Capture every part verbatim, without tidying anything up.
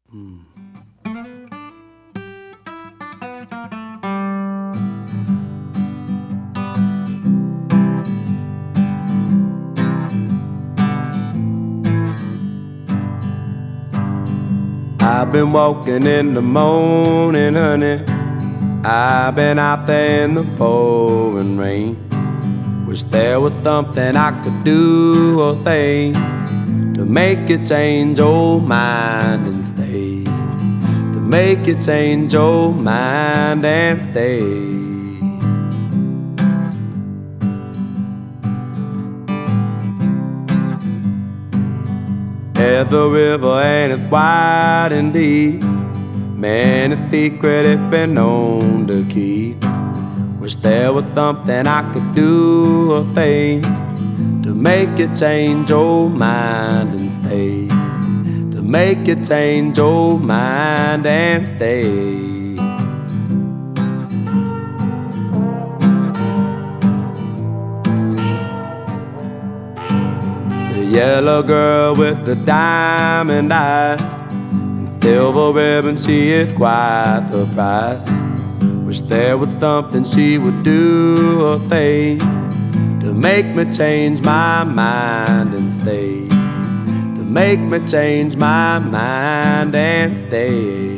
Mm. I've been walking in the morning, honey. I've been out there in the pouring rain. Wish there was something I could do or say to make you change your mind and stay. To make you change your mind and stay. There's a river and it's wide and deep. Many secrets it's been known to keep. Wish there was something I could do or say to make you change your mind and stay. To make you change your mind and stay. The yellow girl with the diamond eyes and silver ribbon, she is quite the prize. Wish there was something she would do or say to make me change my mind and stay. To make me change my mind and stay.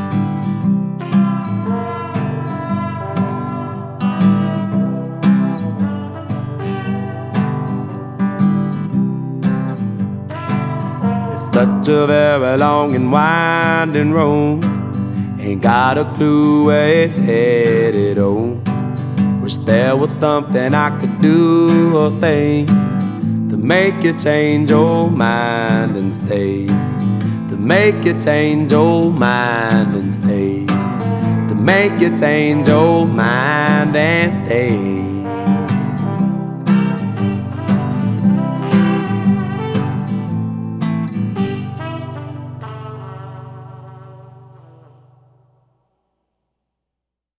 It's such a very long and winding road. Ain't got a clue where it's headed, oh. Wish there was something I could do or say to make you change your mind and stay. To make you change your mind and stay. To make you change your mind and stay.